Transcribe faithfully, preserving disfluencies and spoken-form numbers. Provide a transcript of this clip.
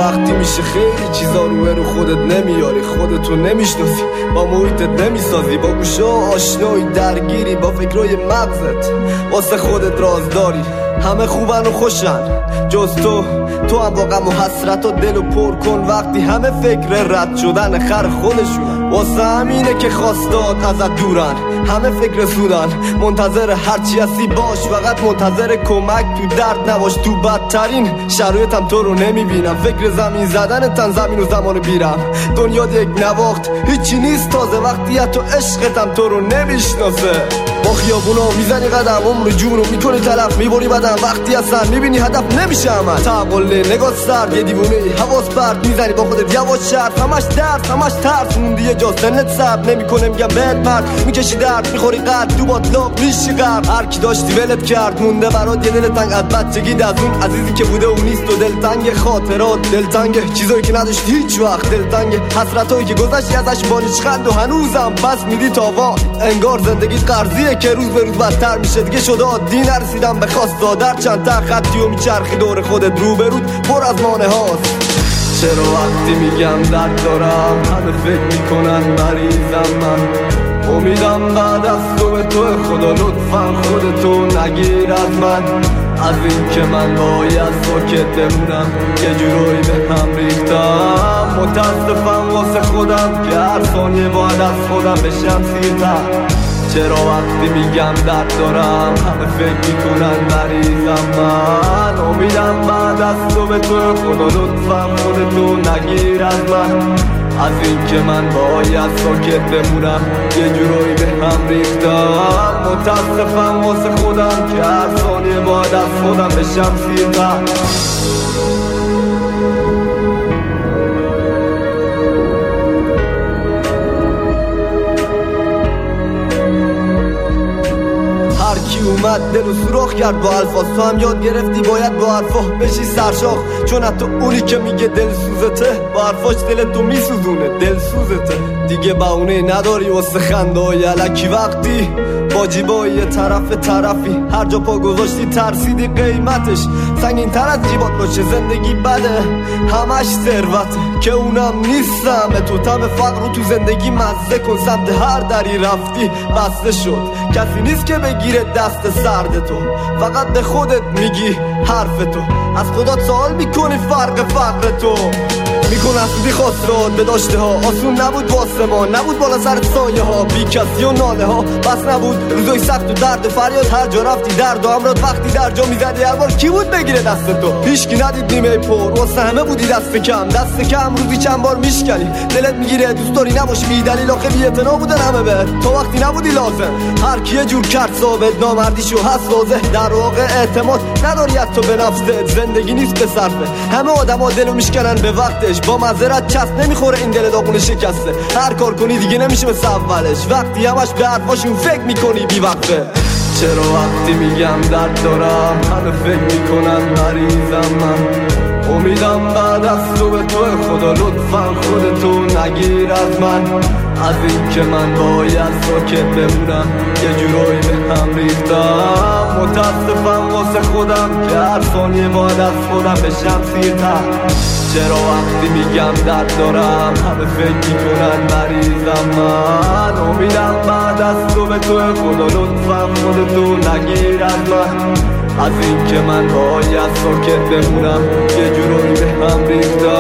وقتی میشه خیلی چیزا رو به رو خودت نمیاری، خودتو نمیشناسی، با محیطت نمیسازی، با گوشه آشنایی درگیری، با فکرای مغزت واسه خودت راز داری. همه خوبن و خوشن جز تو، تو هم با غم و حسرت و دل و پر کن وقتی همه فکر رد شدن خر خودشونن. واسه همینه که خواستاد ازت دورن، همه فکر سودن، منتظر هرچی هستی باش، فقط منتظر کمک، تو درد نباش، تو بدترین شرایطم تو رو نمیبینم، فکر زمین زدن تن زمین و زمان بیرم. دنیا یک نواخت هیچی نیست تازه، وقتی تو عشقتم تو رو نمیشناسه. با خیابونا میزنی قدم، عمر جونو میکنی تلف، میبری بدن وقتی اصلا میبینی هدف نمیشه عمل. تقله نگاه سرد یه دیوونه حواس پرت، میزنی با خودت یواش شرط، همش درد همش ترس، موندی یه جا سنت سب نمیکنه، میگم بهت مرد، میکشی درد میخوری قد تو باطلاق میشی غرق. هر کی داشتی ولت کرد، مونده برات یه دل تنگ از بچگی، از اون عزیزی که بوده اون نیست، و دلتنگ خاطرات، دلتنگ چیزایی که نداشتی هیچ وقت، دلتنگ حسرتایی که گذشتی ازش با نیچخند و هنوزم پس میدی تاوا. انگار زندگی قرضیه که روز به روز بدتر میشه، دیگه شده عادی نرسیدم به خواست، در چند تا خطی و میچرخی دور خودت، رو به رود پر از مانع هاست. چرا وقتی میگم درد دارم همه فکر میکنن مریضم من، امیدم بعد از تو به تو، خدا لطفا خودتو نگیر از من، از این که من باید ساکت بمونم، یه جورایی به هم ریختم، متاسفم واسه خودم که هر ثانیه باید از خودم بشم سیرتر. چرا وقتی میگم درد دارم همه فکر میکنن مریضم من، امیدم بعد از تو به تو، خدا لطفا خودتو نگیر از من، از این که من باید ساکت بمونم، یه جورایی به هم ریختم، متاسفم واسه خودم که هر ثانیه باید از خودم بشم سیرتر. اومد دل و سوراخ کرد با الفاظ، تو هم یاد گرفتی باید با حرفا بشی سرشاخ، چون حتی اونی که میگه دل سوزته با حرفاش دلتو میسوزونه، دل سوزته. دیگه بهونه نداری واسه خنده‌های الکی، وقتی با جیبای یه طرف طرفی، هر جا پا گذاشتی ترسیدی قیمتش سنگین تر از جیبات باشه. زندگی بده همش ثروته که اونم نیستم، تو تم فقر رو تو زندگی مزه کن، سمت هر دری رفتی بسته شد، کسی نیست که بگیره دست سرد تو، فقط به خودت میگی حرف تو، از خودت سوال میکنی فرق فقر تو، میکن اصلی خواسترات به داشته ها، آسون نبود واسه ما، نبود بالا سرت سایه ها، بی کسی و ناله ها، بس نبود روزای سخت و درد فریاد، هر جا رفتی درد و امراض، وقتی در جا میزدی هر بار کی بود بگیره دست تو؟ هیچکی ندید نیمه پر، واسه همه بودی دست کم، دست کم روزی چند بار میشکنی، دلت میگیره دوست داری نباشی بی دلیل، آخه بی اعتنا بودن همه به تو وقتی نبودی لازم، هر کی یه جور کرد ثابت نامردیشو هست واضح، در واقع اعتماد نداری تو به نفست، زندگی نیست به صرفه، همه آدما دلو میشکنن به وقتش، با معذرت چسب نمیخوره این دل داغون شکسته، هر کار کنی دیگه نمیشه مثل اولش، وقتی همش به حرفاشون فکر میکنی بی وقته. چرا وقتی میگم درد دارم همه فکر میکنن مریضم من، امیدم بعد از تو به تو، خدا لطفا خودتو نگیر از من، از این که من باید ساکت بمونم، یه جورایی به هم ریختم، متاسفم واسه خودم که هر ثانیه باید از خودم بشم سیرتر. چرا وقتی میگم درد دارم همه فکر میکنن مریضم من، امیدم بعد از تو به تو، خدا لطفا خودتو نگیر از من، از این که من باید ساکت بمونم، یه جورایی به هم ریختم.